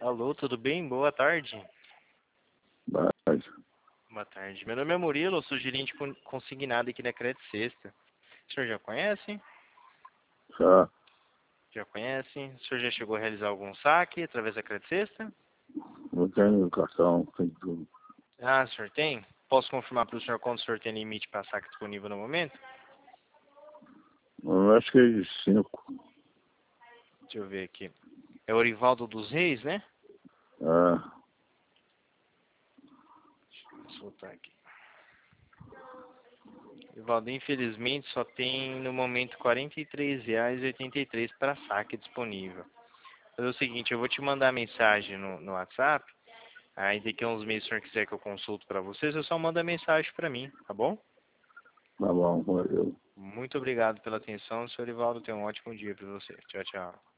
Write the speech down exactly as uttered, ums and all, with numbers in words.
Alô, tudo bem? Boa tarde. Mas, Boa tarde. Meu nome é Murilo, eu sou gerente con- consignado aqui da Credit Sexta. O senhor já conhece? já Já conhece? O senhor já chegou a realizar algum saque através da Credit Sexta? não tenho cartão, tem tudo. Ah, o senhor tem? Posso confirmar para o senhor quanto o senhor tem limite para saque disponível no momento? Eu acho que é de cinco. Deixa eu ver aqui. É o Orivaldo dos Reis, né? É, Vou soltar aqui. Orivaldo, infelizmente só tem no momento quarenta e três reais e oitenta e três para saque disponível. Fazer o seguinte, eu vou te mandar mensagem no, no WhatsApp. Aí daqui a uns meses, se o senhor quiser que eu consulto para vocês, eu só manda mensagem para mim, tá bom? tá bom, valeu. Muito obrigado pela atenção, senhor Ivaldo. Tenha um ótimo dia para você. Tchau, tchau.